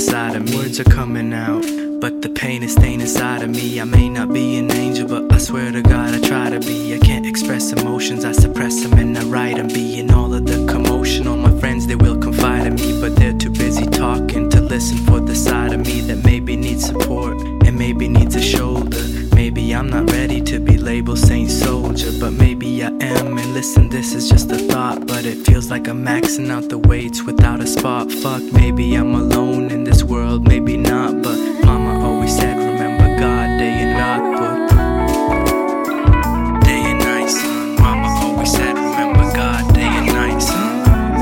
inside of me. Words are coming out, but the pain is staying inside of me. I may not be an angel, but I swear to God I try to be. I can't express emotions, I suppress them and I write them. Being all of the commotion, all my friends, they will confide in me, but they're too busy talking to listen for the side of me that maybe needs support and maybe needs a shoulder. Maybe I'm not ready to be labeled Saint Soldier, but maybe I am. And listen, this is just a thought, but it feels like I'm maxing out the weights without a spot. Fuck, maybe I'm alone in this world, maybe not, but mama always said remember God day and night. Day and night, son. Mama always said remember God day and night, son.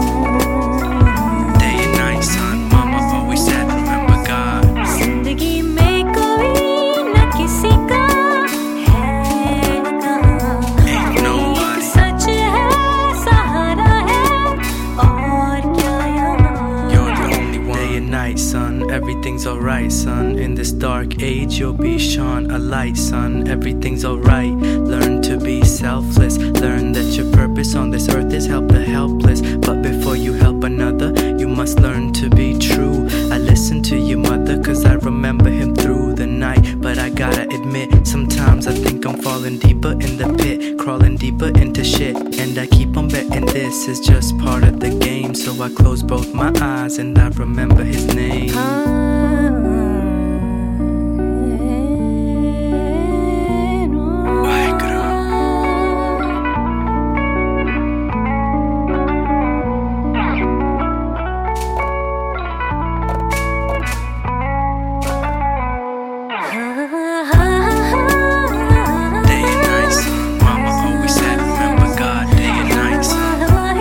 Day and night, son. Mama always said remember God. जिंदगी में कोई न किसी का है कहाँ, Ain't nobody. सच है सहारा है और क्या यहाँ. You're the only one. Day and night, son. Everything's alright, son. In this dark age, you'll be shone a light, son. Everything's alright. Learn to be selfless. Learn that your purpose on this earth is help the helpless. But before you help another, you must learn to be true. I listen to your mother, cause I remember him through the night. But I gotta admit, sometimes I think I'm falling deeper in the pit, crawling deeper into shit. And I keep on betting this is just part of the game. So I close both my eyes and I remember his name. Day and night, son. Mama always said remember God day and night, son.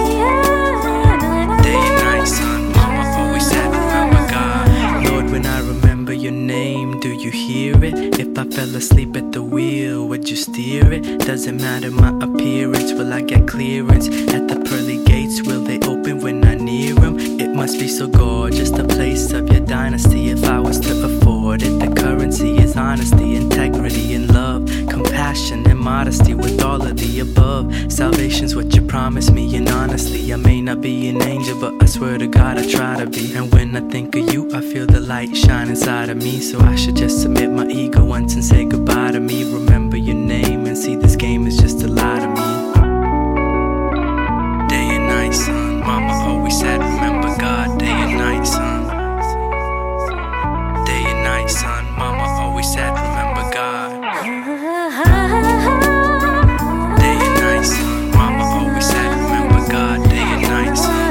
Day and night, son. Mama always said remember God. Lord, when I remember your name, do you hear it? If I fell asleep at the wheel, would you steer it? Doesn't matter my appearance, will I get clearance? At the pearly gates, will they open when I near them? It must be so gorgeous, the place of your dynasty. If I was to afford it, the currency is honesty, integrity and love, compassion and modesty. With all of the above, salvation's what you promised me. And honestly, I may not be an angel, but I swear to God I try to be. And when I think of you, I feel the light shine inside of me. So I should just submit my ego once and say goodbye to me. Remember your name and see this game is just a lie to me. Day and night, son. Mama always said remember God day and night, son. Day and night, son. Mama always said remember God. Day and night, son. Mama always said remember God day and night, son.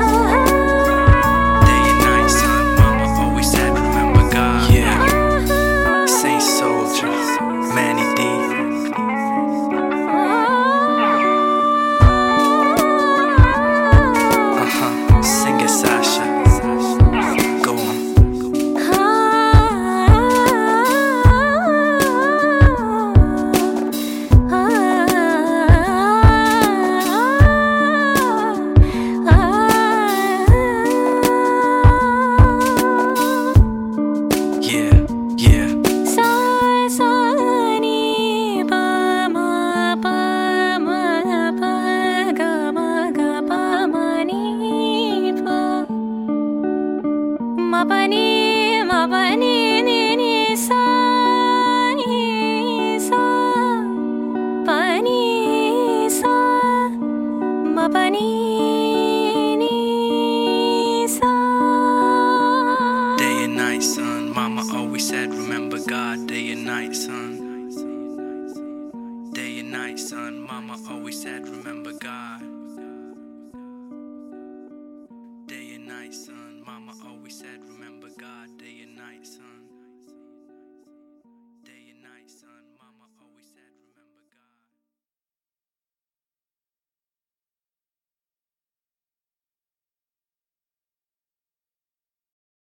Day and night, son. Mama always said remember God. Yeah. Saint Soldier, Manny D. Sing it, Sasha. Go on. Yeah, yeah. सा सा नी पा मा पा मा पा गा मा गा पा मा नी पा मा पा नी नी नी सा पा नी सा मा पा नी नी सा. Day and night, son. Mama always said remember God day and night, son. Day and night, son. Mama always said remember God.